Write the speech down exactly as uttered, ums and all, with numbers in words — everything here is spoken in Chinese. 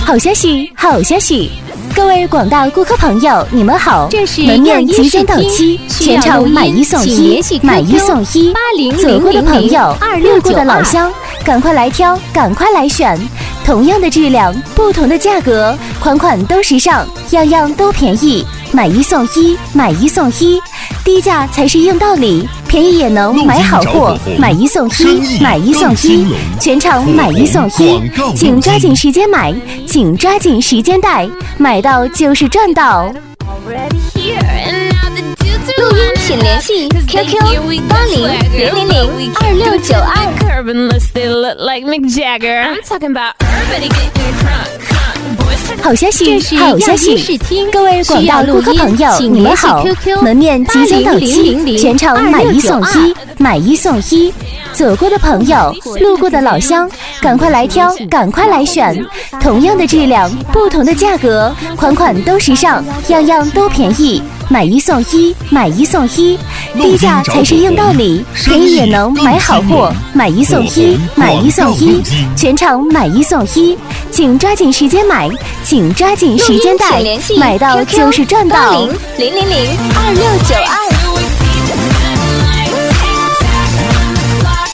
好消息，好消息！各位广大顾客朋友，你们好！ 这是门面即将到期，全场买一送一，买一送一。走过的朋友，路过的老乡，赶快来挑，赶快来选。同样的质量，不同的价格，款款都时尚，样样都便宜。买一送一，买一送一，低价才是硬道理，便宜也能买好货。买一送一，买一送一，全场买一送一，请抓紧时间买，请抓紧时间带，买到就是赚到。 录音请联系 Q Q 八零零零零二六九二。 好消息，好消息！各位广大顾客朋友，你们好！门面即将到期，全场买一送一，买一送一。走过的朋友，路过的老乡，赶快来挑，赶快来选。同样的质量，不同的价格，款款都时尚，样样都便宜。买一送一，买一送一，低价才是硬道理，便宜也能买好货。买一送一，买一送一，全场买一送一，请抓紧时间买，请抓紧时间带，买到就是赚到。 零零零二六九二。